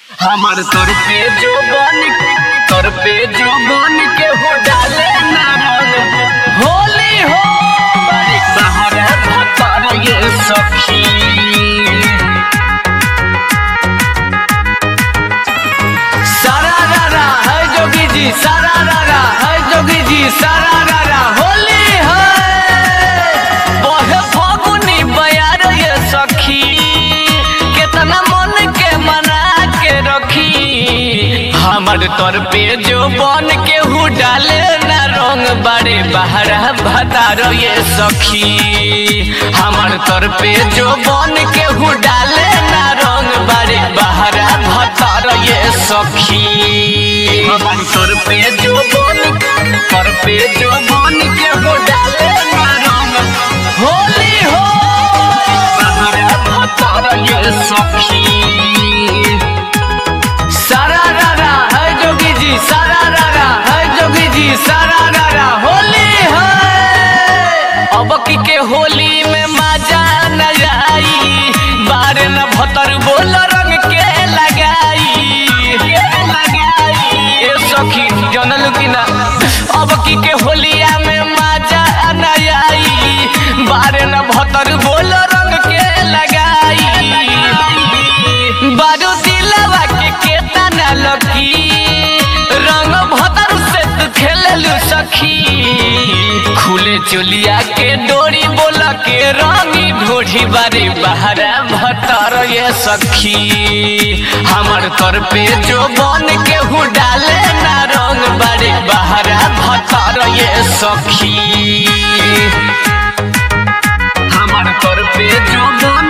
हमार तोर पे जो बन के हो डाले ना रंग होली हो बड़ी सहारा भतार ये सखी। सारा रारा है जोगी जी, सारा रारा है जोगी जी, सारा रारा होली है बहे फागुनी बयार ये सखी। कितना मन के मना के रखी हमार तोर पे जो बन के हु डाले ना रंग बड़े बहरा भतार ये सखी। हमार तोर पे जो बन के हु डाले ना रंग बड़े बहरा भतार ये सखी। हमार तोर पे जो बन के हु डाले ना रंग होली हो बहरा भतार ये सखी। सारा रारा है जोगी जी, सारा रारा है जोगी जी, सारा रारा होली है। अब की के होली में मजा न आई बारे न भतर बोल रंग के लगाई ए सखी जनल की ना। अब की के होलिया में मजा न आई बारे न भतर बोल रंग के लगाई। बारू दिलवा के केतना लकी रंग भतर से तू खेललू सखी। खुले चोलिया के डोरी बोल के रंगी ढोढ़ी बारे बहरा भतर ये सखी। हमार तोर पे जो बन के हु डाले ना रंग बारे बहरा भतर ये सखी। हमार तोर पे जो बन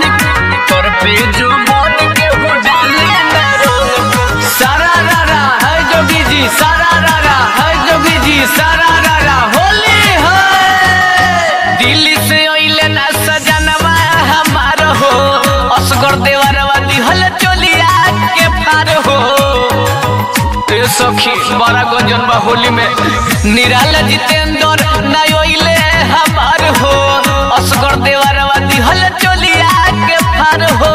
के हु डाले ना रंग सारा रारा है जोगी जी, सारा रारा है जोगी जी, सारा रारा होली है। दिल्ली से अइले ना सजनवा हमार हो असगर देवरवा दिहल चोलिया के पार हो ए सखी। बड़ा गंजन बा होली में निराला जितेंद्र ना अइले हमार हो असगर देवरवा दिहल चोलिया के पार हो।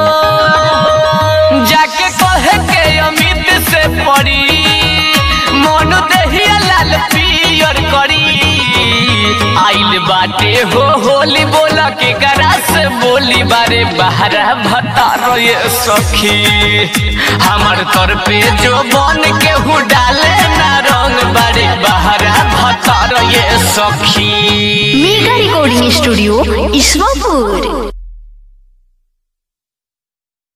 जाके कहे के अमित से पड़ी मन देहिया लाल पियर करी। आइल बाटे हो होली बोला के गरा से बोली बारे बहरा भतार ये सखी। हमार तोर पे जो बन के हु डाले ना रंग बारे बहरा भतार ये सखी। Mega recording studio Ishwarpur.